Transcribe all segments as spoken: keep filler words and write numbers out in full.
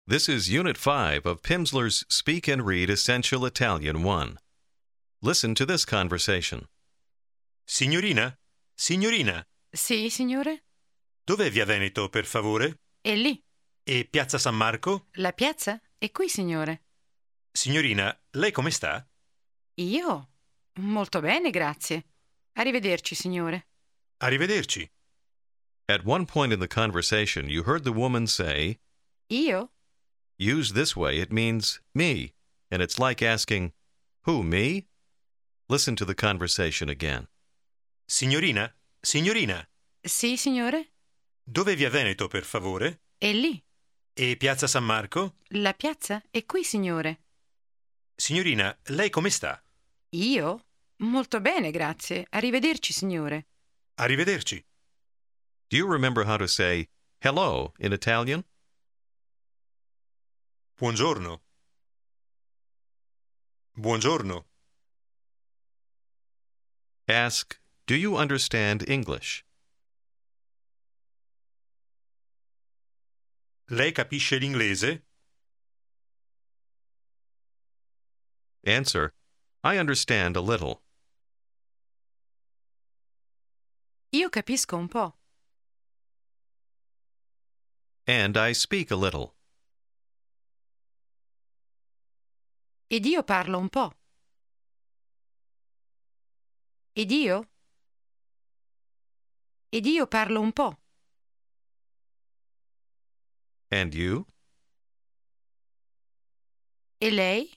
This is Unit five of Pimsleur's Speak and Read Essential Italian one. Listen to this conversation. Signorina? Signorina, Sì, signore? dov'è Via Veneto, per favore? È lì. E Piazza San Marco? La piazza è qui, signore. Signorina, lei come sta? Io? Molto bene, grazie. Arrivederci, signore. Arrivederci. At one point in the conversation, you heard the woman say, Io? used this way, it means me, and it's like asking, who, me? Listen to the conversation again. Signorina? Signorina, Sì, signore? dov'è Via Veneto, per favore? È lì. E Piazza San Marco? La piazza è qui, signore. Signorina, lei come sta? Io? Molto bene, grazie. Arrivederci, signore. Arrivederci. Do you remember how to say hello in Italian? Buongiorno. Buongiorno. Ask, do you understand English? Lei capisce l'inglese? Answer, I understand a little. Io capisco un po'. And I speak a little. Ed io parlo un po'. Ed io? Ed io parlo un po'. And you? E lei?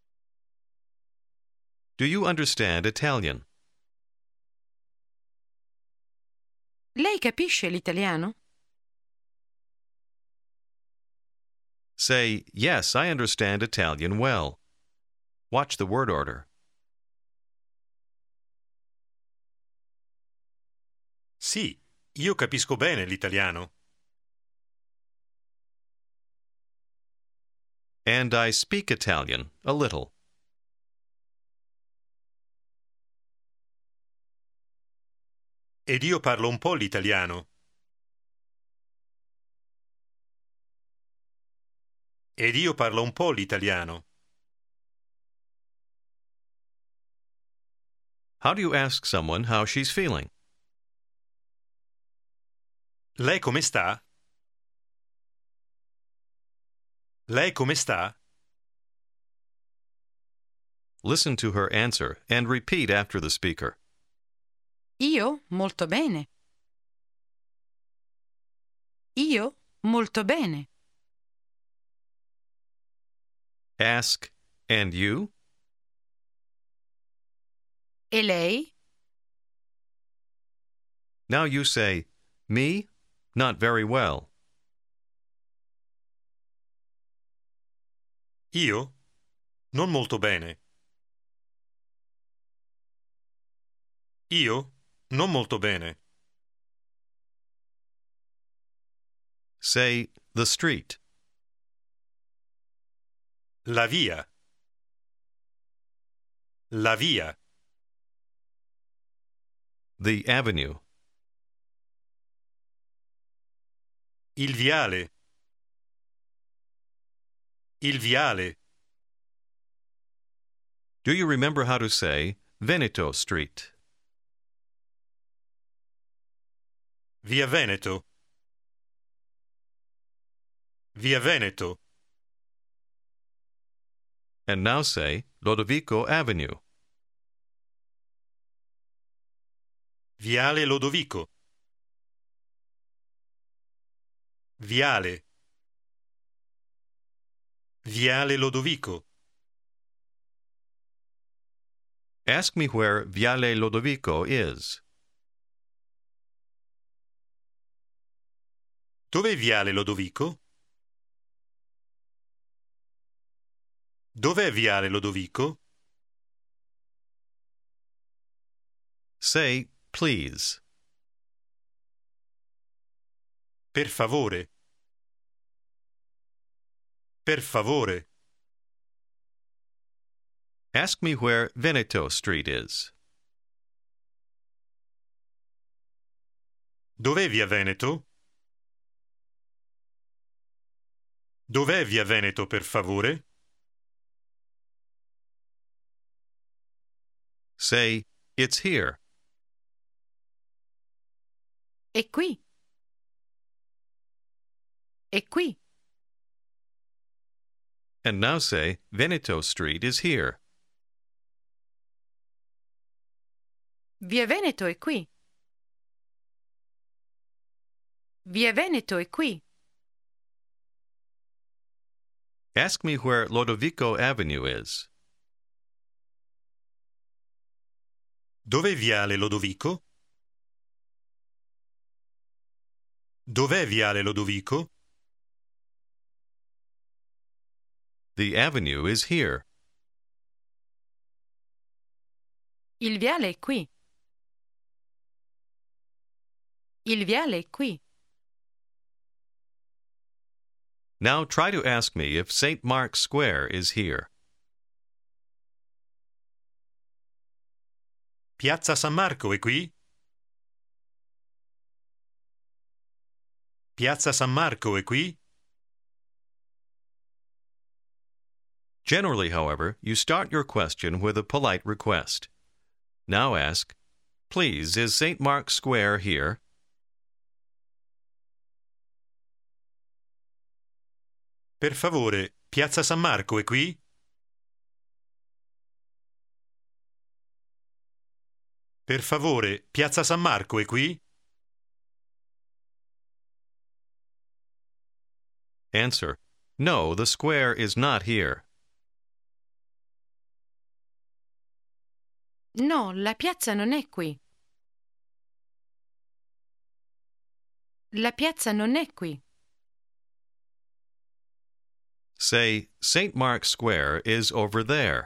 Do you understand Italian? Lei capisce l'italiano? Say, yes, I understand Italian well. Watch the word order. Sì, io capisco bene l'italiano. And I speak Italian a little. Ed io parlo un po' l'italiano. Ed io parlo un po' l'italiano. How do you ask someone how she's feeling? Lei come sta? Lei come sta? Listen to her answer and repeat after the speaker. Io? Molto bene. Io? Molto bene. Ask, and you? E lei? Now you say, me? Not very well. Io? Non molto bene. Io? Non molto bene. Say, the street. La via. La via. The avenue. Il viale. Il viale. Do you remember how to say Veneto Street? Via Veneto. Via Veneto. And now say Lodovico Avenue. Viale Lodovico. Viale. Viale Lodovico. Ask me where Viale Lodovico is. Dov'è Viale Lodovico? Dov'è Viale Lodovico? Say, please. Per favore. Per favore. Ask me where Veneto Street is. Dov'è Via Veneto? Dov'è via Veneto, per favore? Say, it's here. È qui. È qui. And now say, Veneto Street is here. Via Veneto è qui. Via Veneto è qui. Ask me where Lodovico Avenue is. Dov'è viale Lodovico? Dov'è viale Lodovico? The avenue is here. Il viale è qui. Il viale è qui. Now try to ask me if Saint Mark's Square is here. Piazza San Marco è qui? Piazza San Marco è qui? Generally, however, you start your question with a polite request. Now ask, please, is Saint Mark's Square here? Per favore, Piazza San Marco è qui? Per favore, Piazza San Marco è qui? Answer, no, the square is not here. No, la piazza non è qui. La piazza non è qui. Say, Saint Mark's Square is over there.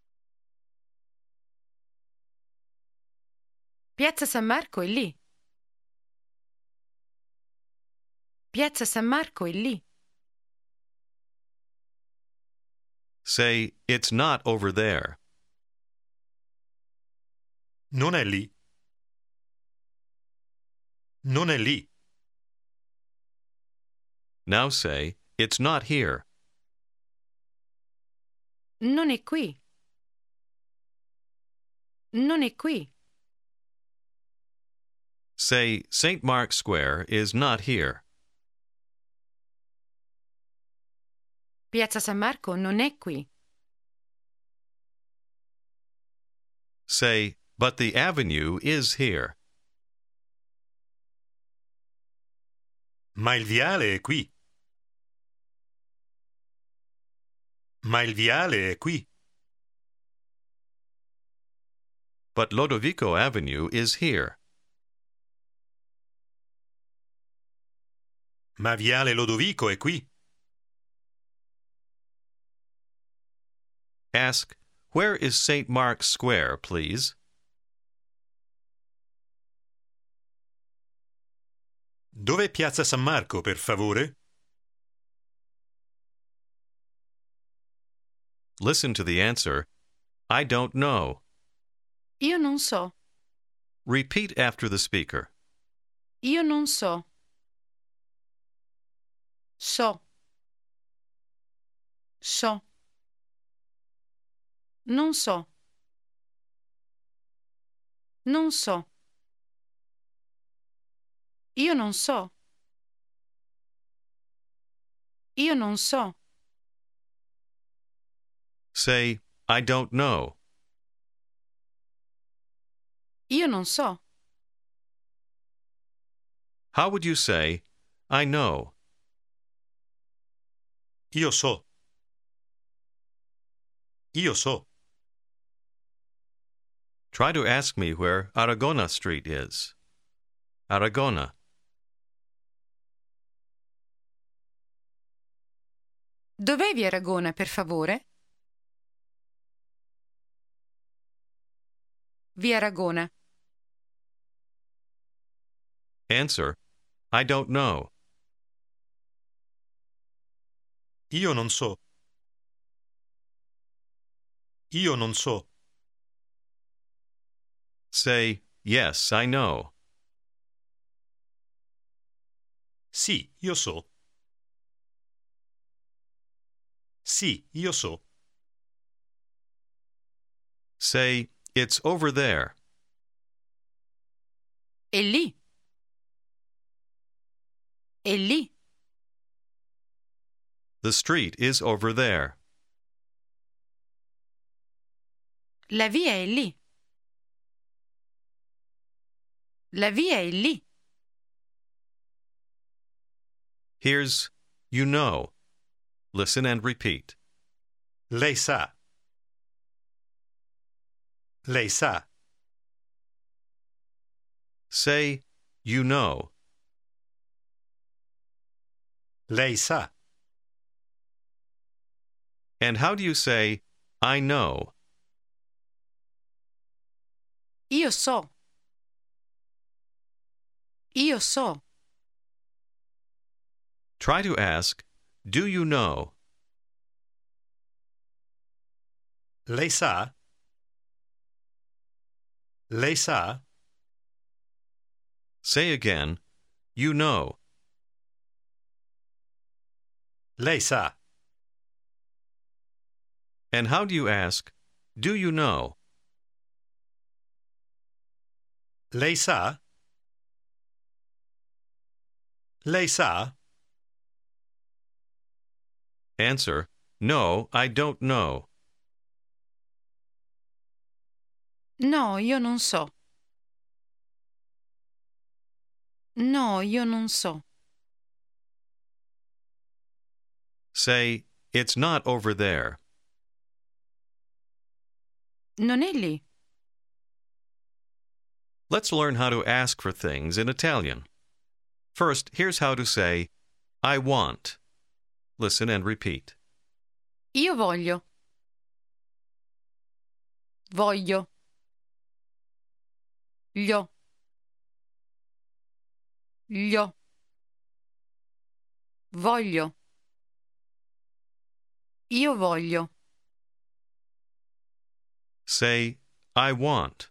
Piazza San Marco è lì. Piazza San Marco è lì. Say, it's not over there. Non è lì. Non è lì. Now say, it's not here. Non è qui. Non è qui. Say, Saint Mark's Square is not here. Piazza San Marco non è qui. Say, but the avenue is here. Ma il viale è qui. Ma il viale è qui. But Lodovico Avenue is here. Ma viale Lodovico è qui. Ask, where is Saint Mark's Square, please? Dov'è Piazza San Marco, per favore? Listen to the answer, I don't know. Io non so. Repeat after the speaker. Io non so. So. So. Non so. Non so. Io non so. Io non so. Say, I don't know. Io non so. How would you say, I know? Io so. Io so. Try to ask me where Aragona Street is. Aragona. Dov'è via Aragona, per favore? Via Aragona. Answer, I don't know. Io non so. Io non so. Say, yes, I know. Sì, io so. Sì, io so. Say, it's over there. È lì. È lì. The street is over there. La via è lì. La via è lì. Here's you know. Listen and repeat. Lei sa. Lei sa. Say, you know. Lei sa. And how do you say, I know? Io so. Io so. Try to ask, do you know? Lei sa? Lei sa? Say again, you know. Lei sa? And how do you ask, do you know? Lei sa? Lei sa? Answer, no, I don't know. No, io non so. No, io non so. Say, it's not over there. Non è lì. Let's learn how to ask for things in Italian. First, here's how to say, I want. Listen and repeat. Io voglio. Voglio. Gli. Gli. Voglio. Io voglio. Say, I want.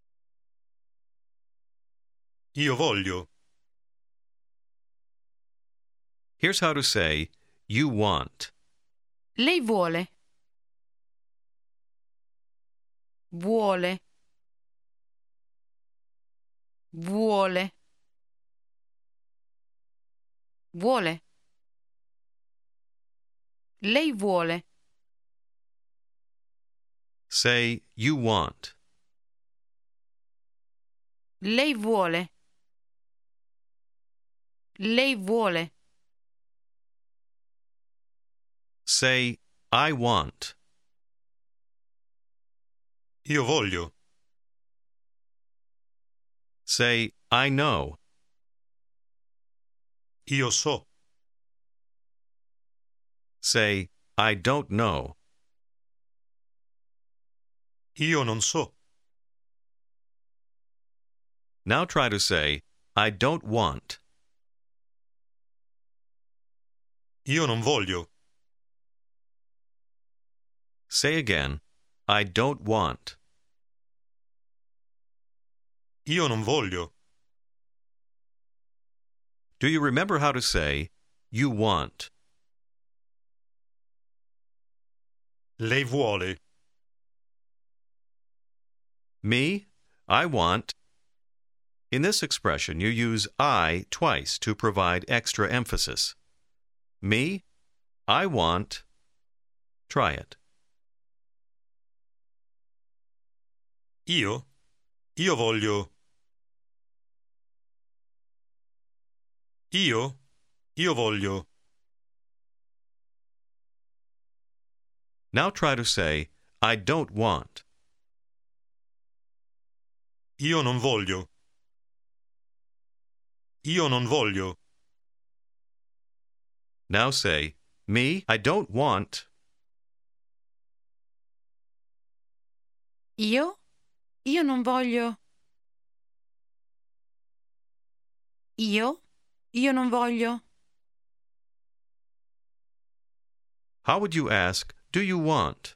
Io voglio. Here's how to say, you want. Lei vuole. Vuole. Vuole. Vuole. Lei vuole. Say, you want. Lei vuole. Lei vuole. Say, I want. Io voglio. Say, I know. Io so. Say, I don't know. Io non so. Now try to say, I don't want. Io non voglio. Say again, I don't want. Io non voglio. Do you remember how to say, you want? Lei vuole. Me, I want. In this expression, you use I twice to provide extra emphasis. Me, I want. Try it. Io? Io voglio. Io? Io voglio. Now try to say, I don't want. Io non voglio. Io non voglio. Now say, me, I don't want. Io? Io non voglio. Io? Io non voglio. How would you ask, do you want?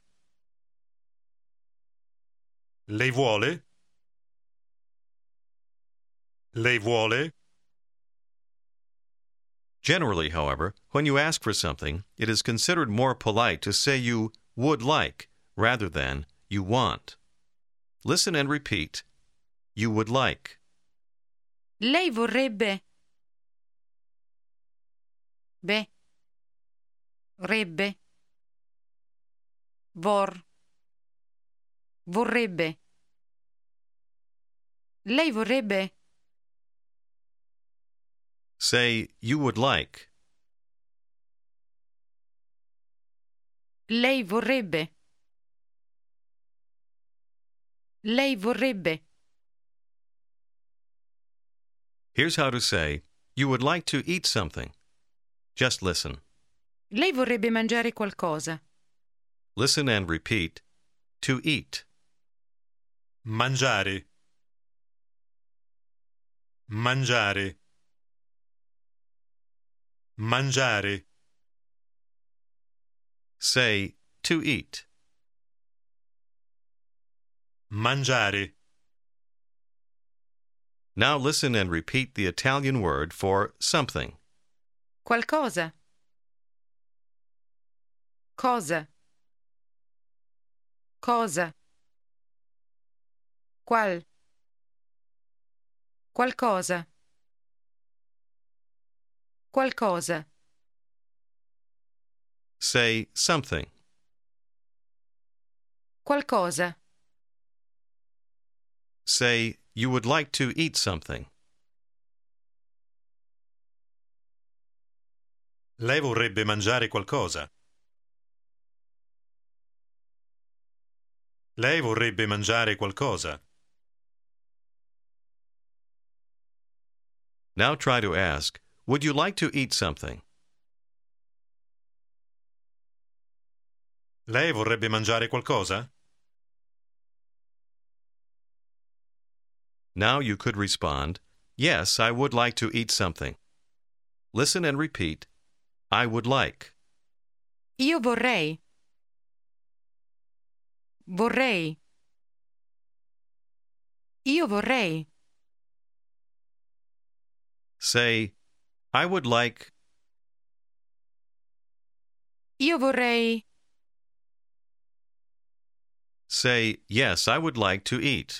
Lei vuole? Lei vuole? Generally, however, when you ask for something, it is considered more polite to say you would like rather than you want. Listen and repeat. You would like. Lei vorrebbe. Be. Rebbe. Vor. Vorrebbe. Lei vorrebbe. Say you would like. Lei vorrebbe. Lei vorrebbe. Here's how to say you would like to eat something. Just listen. Lei vorrebbe mangiare qualcosa. Listen and repeat. To eat. Mangiare. Mangiare. Mangiare. Say to eat. Mangiare. Now listen and repeat the Italian word for something. Qualcosa. Cosa. Cosa. Qual. Qualcosa. Qualcosa. Say something. Qualcosa. Say you would like to eat something. Lei vorrebbe mangiare qualcosa? Lei vorrebbe mangiare qualcosa? Now try to ask, would you like to eat something? Lei vorrebbe mangiare qualcosa? Now you could respond, yes, I would like to eat something. Listen and repeat, I would like. Io vorrei. Vorrei. Io vorrei. Say, I would like. Io vorrei. Say, yes, I would like to eat.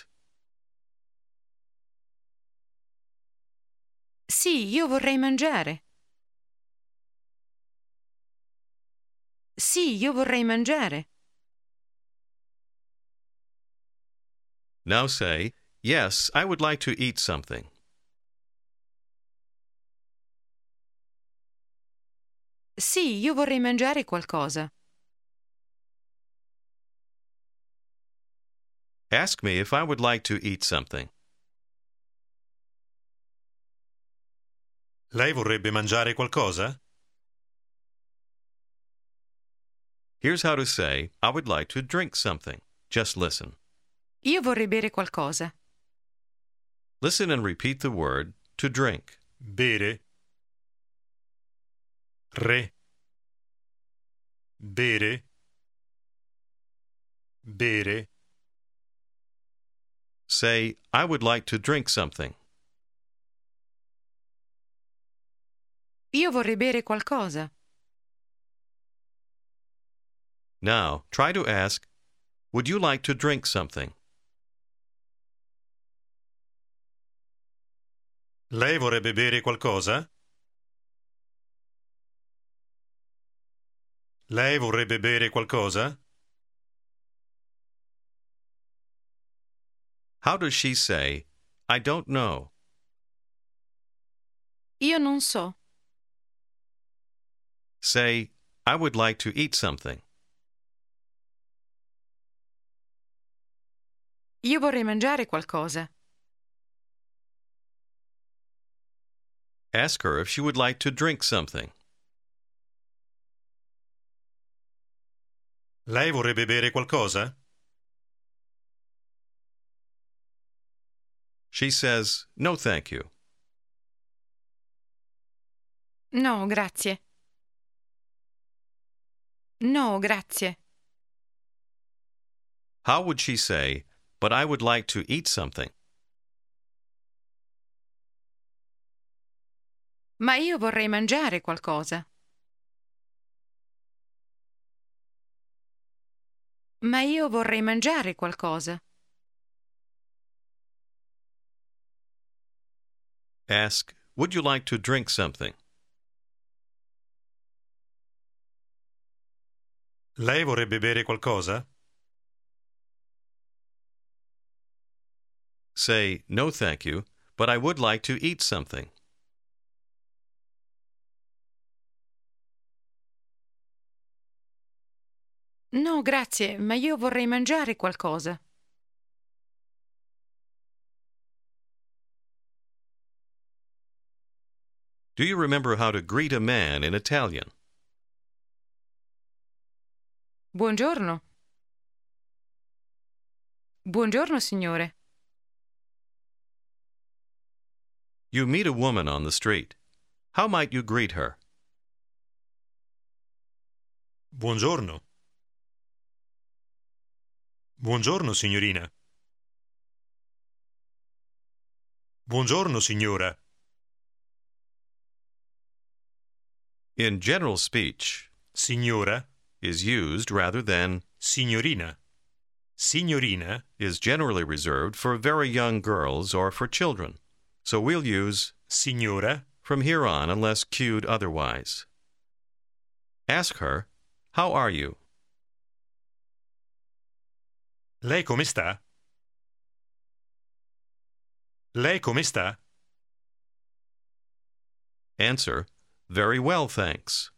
Sì, io vorrei mangiare. Sì, io vorrei mangiare. Now say, yes, I would like to eat something. Sì, io vorrei mangiare qualcosa. Ask me if I would like to eat something. Lei vorrebbe mangiare qualcosa? Here's how to say, I would like to drink something. Just listen. Io vorrei bere qualcosa. Listen and repeat the word to drink. Bere. Re. Bere. Bere. Say, I would like to drink something. Io vorrei bere qualcosa. Now, try to ask, would you like to drink something? Lei vorrebbe bere qualcosa? Lei vorrebbe bere qualcosa? How does she say, I don't know? Io non so. Say, I would like to eat something. Io vorrei mangiare qualcosa. Ask her if she would like to drink something. Lei vorrebbe bere qualcosa? She says, no, thank you. No, grazie. No, grazie. How would she say, but I would like to eat something? Ma io vorrei mangiare qualcosa. Ma io vorrei mangiare qualcosa. Ask, would you like to drink something? Lei vorrebbe bere qualcosa? Say, no thank you, but I would like to eat something. No, grazie, ma io vorrei mangiare qualcosa. Do you remember how to greet a man in Italian? Buongiorno. Buongiorno, signore. You meet a woman on the street. How might you greet her? Buongiorno. Buongiorno, signorina. Buongiorno, signora. In general speech, Signora, is used rather than signorina. Signorina is generally reserved for very young girls or for children. So we'll use signora, from here on unless cued otherwise. Ask her, how are you? lei come sta? Lei come sta? Answer, very well, thanks.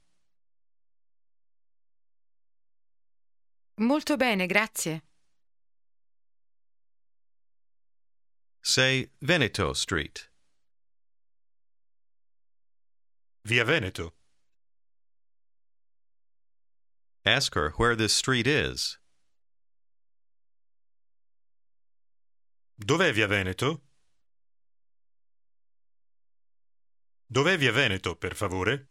Molto bene, grazie. Say Veneto Street. Via Veneto. Ask her where this street is. Dov'è Via Veneto? Dov'è Via Veneto, per favore?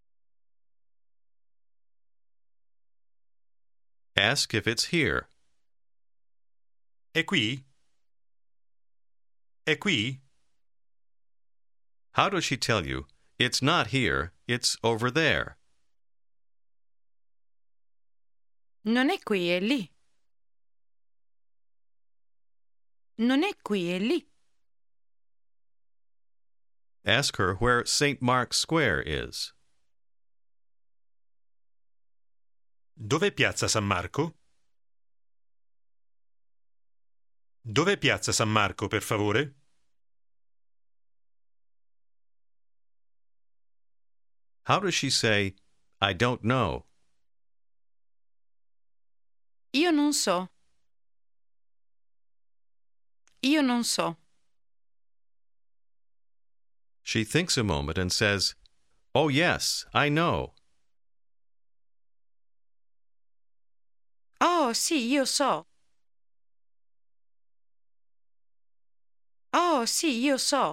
Ask if it's here. È qui? È qui? How does she tell you, it's not here, it's over there? Non è qui, è lì. Non è qui, è lì. Ask her where Saint Mark's Square is. Dov'è Piazza San Marco? Dov'è Piazza San Marco, per favore? How does she say, I don't know? Io non so. Io non so. She thinks a moment and says, oh yes, I know. Oh, sì, io so. Oh, sì, io so.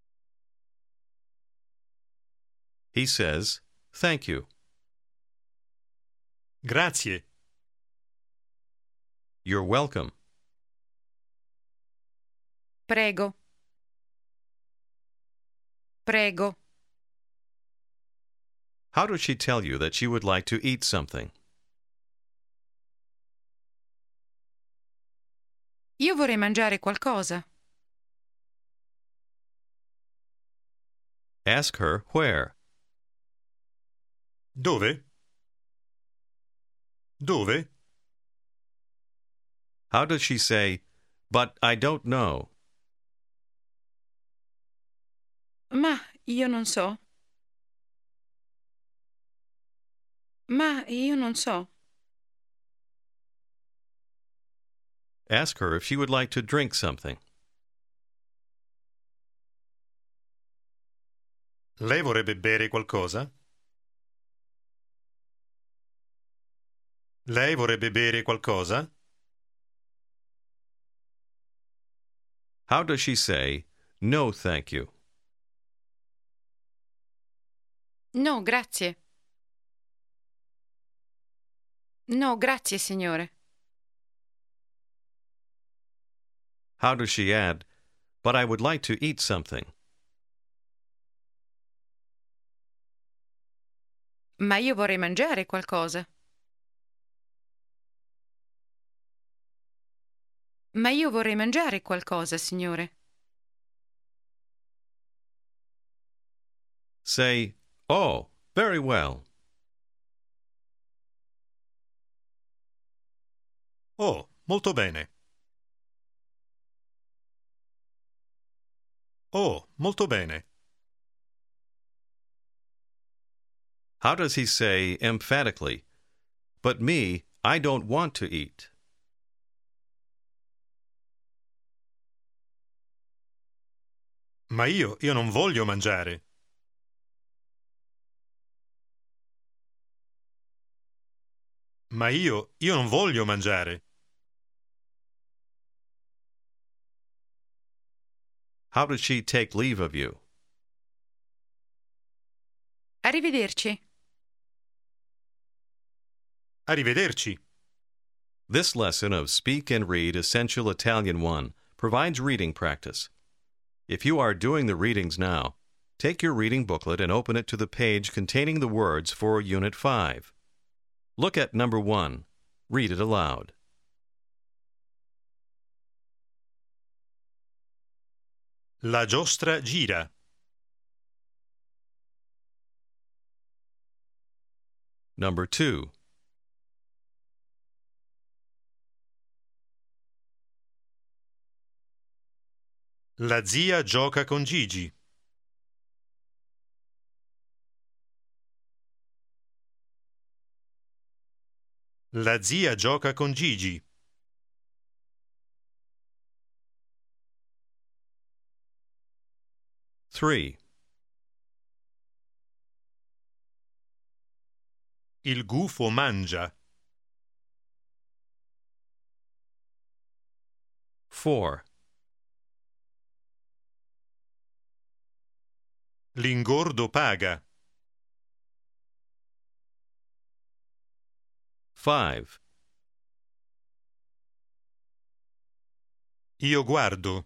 He says, thank you. Grazie. You're welcome. Prego. Prego. How does she tell you that she would like to eat something? Io vorrei mangiare qualcosa. Ask her where. Dove? Dove? How does she say, but I don't know? Ma io non so. Ma io non so. Ask her if she would like to drink something. Lei vorrebbe bere qualcosa? Lei vorrebbe bere qualcosa? How does she say, no, thank you? No, grazie. No, grazie, signore. How does she add, but I would like to eat something? Ma io vorrei mangiare qualcosa. Ma io vorrei mangiare qualcosa, signore. Say, oh, very well. Oh, molto bene. Oh, molto bene. How does he say emphatically, but me, I don't want to eat? Ma io, io non voglio mangiare. Ma io, io non voglio mangiare. How does she take leave of you? Arrivederci. Arrivederci. This lesson of Speak and Read Essential Italian one provides reading practice. If you are doing the readings now, take your reading booklet and open it to the page containing the words for Unit five. Look at number one. Read it aloud. La giostra gira. Number two. La zia gioca con Gigi. La zia gioca con Gigi. Three. Il gufo mangia. Four. L'ingordo paga. Five. Io guardo.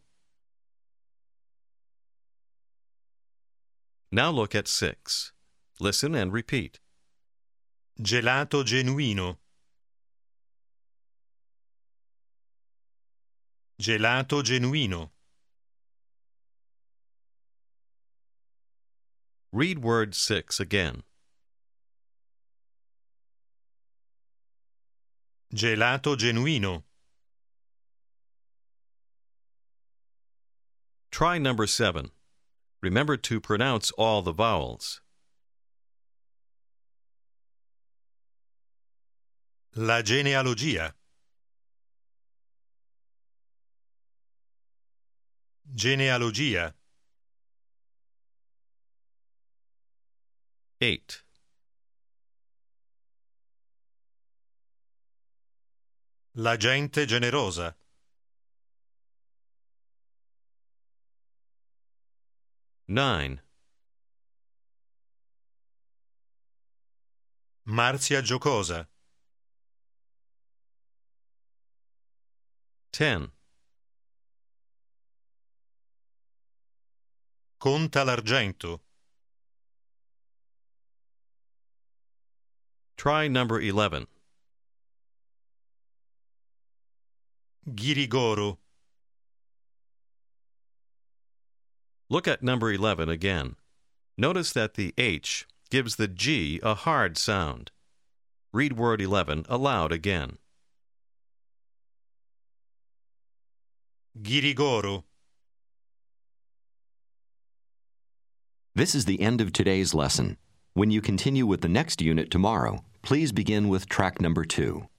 Now look at six. Listen and repeat. Gelato genuino. Gelato genuino. Read word six again. Gelato genuino. Try number seven. Remember to pronounce all the vowels. La genealogia. Genealogia. Eight. La gente generosa. Nine. Marzia giocosa. Ten. Conta l'argento. Try number eleven. Ghirigoro. Look at number eleven again. Notice that the H gives the G a hard sound. Read word eleven aloud again. Ghirigoro. This is the end of today's lesson. When you continue with the next unit tomorrow, please begin with track number two.